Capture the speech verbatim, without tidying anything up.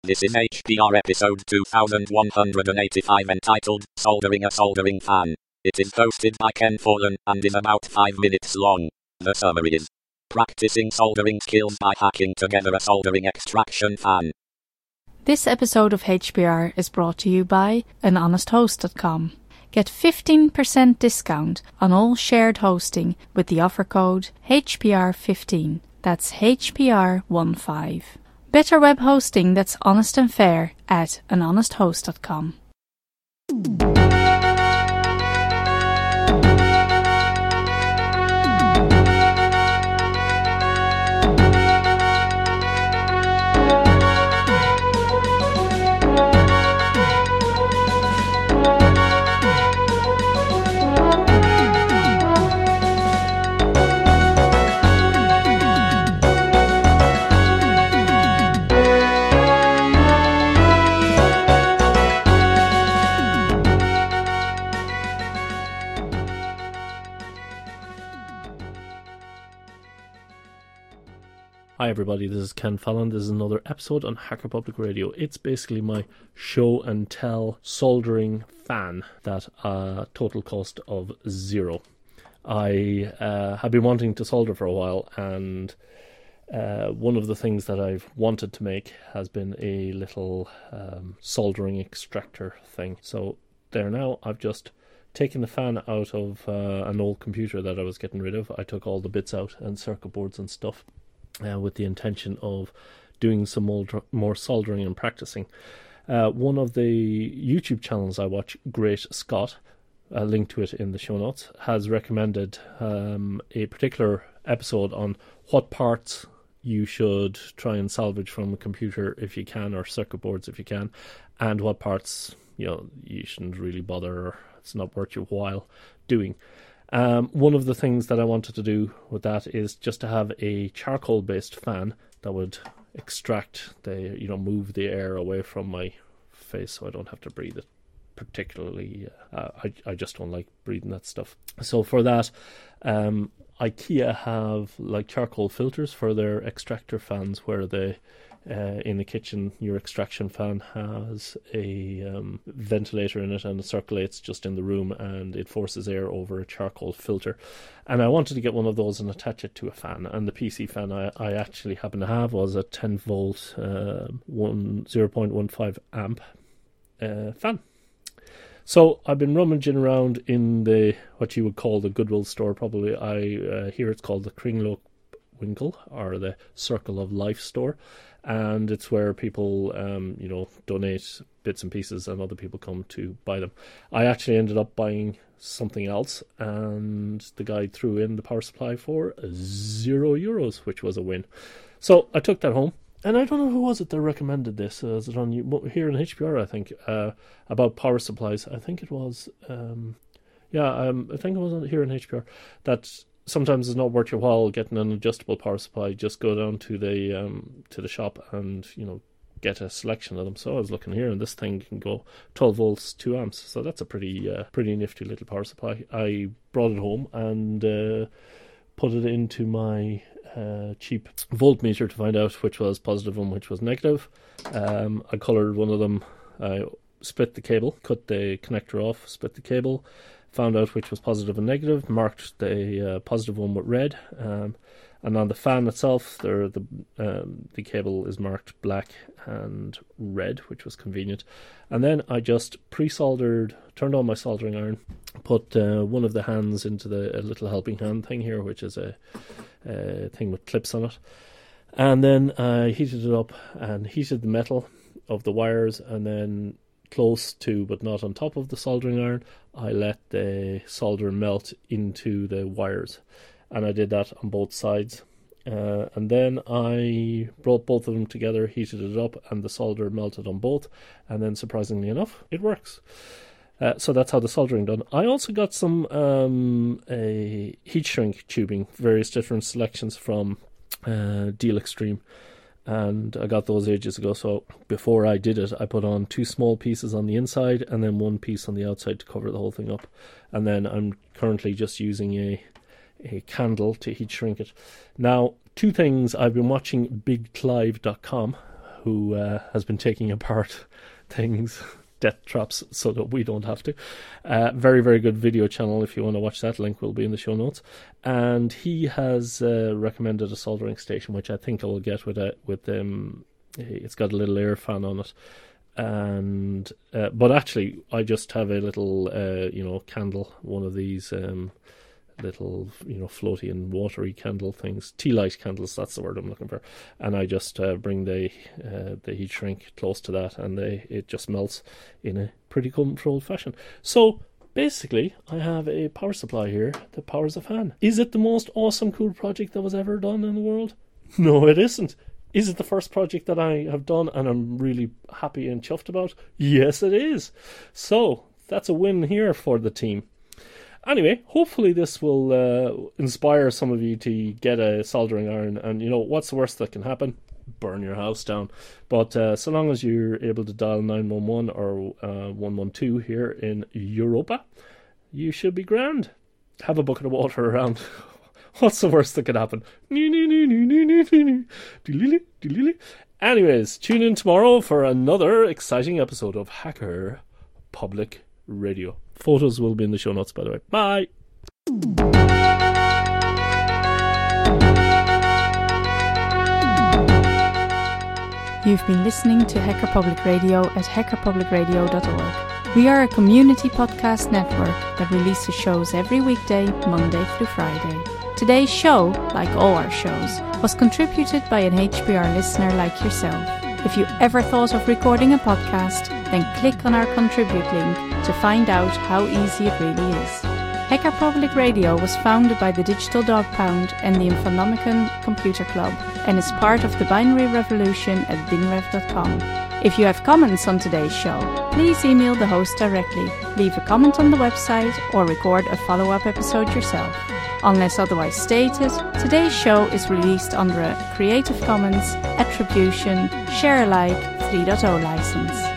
This is H P R episode two thousand one hundred eighty-five entitled Soldering a Soldering Fan. It is hosted by Ken Forlan and is about five minutes long. The summary is: practicing soldering skills by hacking together a soldering extraction fan. This episode of H P R is brought to you by an honest host dot com. Get fifteen percent discount on all shared hosting with the offer code H P R fifteen. That's H P R fifteen. Better web hosting that's honest and fair at an honest host dot com. Hi everybody, this is Ken Fallon. This is another episode on Hacker Public Radio. It's basically my show and tell soldering fan that uh, total cost of zero. I uh, have been wanting to solder for a while, and uh, one of the things that I've wanted to make has been a little um, soldering extractor thing. So there now, I've just taken the fan out of uh, an old computer that I was getting rid of. I took all the bits out and circuit boards and stuff. Uh, with the intention of doing some more, more soldering and practicing. Uh, one of the YouTube channels I watch, Great Scott, a link to it in the show notes, has recommended um, a particular episode on what parts you should try and salvage from a computer if you can, or circuit boards if you can, and what parts, you know, you shouldn't really bother, or it's not worth your while doing. Um, one of the things that I wanted to do with that is just to have a charcoal-based fan that would extract the, you know, move the air away from my face so I don't have to breathe it particularly. Uh, I, I just don't like breathing that stuff. So for that, um, IKEA have like charcoal filters for their extractor fans, where they Uh, in the kitchen, your extraction fan has a um, ventilator in it, and it circulates just in the room, and it forces air over a charcoal filter. And I wanted to get one of those and attach it to a fan. And the P C fan I, I actually happen to have was a ten volt, uh, one, zero point one five amp uh, fan. So I've been rummaging around in the, what you would call the Goodwill store, probably. I uh, hear it's called the Kringlo Winkle, or the Circle of Life store. And it's where people, um, you know, donate bits and pieces, and other people come to buy them. I actually ended up buying something else, and the guy threw in the power supply for zero euros, which was a win. So I took that home, and I don't know who was it that recommended this. Uh, is it on here in H P R? I think uh, about power supplies. I think it was, um, yeah, um, I think it was on here in H P R that. Sometimes it's not worth your while getting an adjustable power supply. Just go down to the um, to the shop and, you know, get a selection of them. So I was looking here, and this thing can go twelve volts, two amps. So that's a pretty uh, pretty nifty little power supply. I brought it home and uh, put it into my uh, cheap voltmeter to find out which was positive and which was negative. Um, I coloured one of them. I split the cable, cut the connector off, split the cable. Found out which was positive and negative, marked the uh, positive one with red, um, and on the fan itself, there the um, the cable is marked black and red, which was convenient. And then I just pre-soldered, turned on my soldering iron, put uh, one of the hands into the a little helping hand thing here, which is a, a thing with clips on it, and then I heated it up and heated the metal of the wires, and then close to but not on top of the soldering iron, I let the solder melt into the wires, and I did that on both sides. Uh, and then I brought both of them together, heated it up, and the solder melted on both, and then surprisingly enough, it works. Uh, so that's how the soldering done. I also got some um, a heat shrink tubing, various different selections from uh, Deal Extreme. And I got those ages ago, so before I did it, I put on two small pieces on the inside and then one piece on the outside to cover the whole thing up. And then I'm currently just using a a candle to heat shrink it. Now, two things. I've been watching Big Clive dot com, who uh, has been taking apart things, death traps, so that we don't have to. Uh, very, very good video channel if you want to watch that. Link will be in the show notes. And he has uh, recommended a soldering station, which I think I will get with a, with um, it's got a little air fan on it. And uh, but actually, I just have a little, uh, you know, candle, one of these um, little, you know, floaty and watery candle things, tea light candles. That's the word I'm looking for. And I just uh, bring the uh, the heat shrink close to that, and they it just melts in a pretty controlled fashion. So basically, I have a power supply here that powers a fan. Is it the most awesome, cool project that was ever done in the world? No, it isn't. Is it the first project that I have done and I'm really happy and chuffed about? Yes, it is. So that's a win here for the team. Anyway, hopefully this will uh, inspire some of you to get a soldering iron. And, you know, what's the worst that can happen? Burn your house down. But uh, so long as you're able to dial nine one one or uh, one one two here in Europa, you should be grand. Have a bucket of water around. What's the worst that could happen? Anyways, tune in tomorrow for another exciting episode of Hacker Public Radio. Photos will be in the show notes, by the way. Bye! You've been listening to Hacker Public Radio at hacker public radio dot org. We are a community podcast network that releases shows every weekday, Monday through Friday. Today's show, like all our shows, was contributed by an H P R listener like yourself. If you ever thought of recording a podcast, then click on our contribute link to find out how easy it really is. Hacker Public Radio was founded by the Digital Dog Pound and the Infonomicon Computer Club and is part of the binary revolution at binrev dot com. If you have comments on today's show, please email the host directly, leave a comment on the website, or record a follow-up episode yourself. Unless otherwise stated, today's show is released under a Creative Commons Attribution Share Alike three point oh license.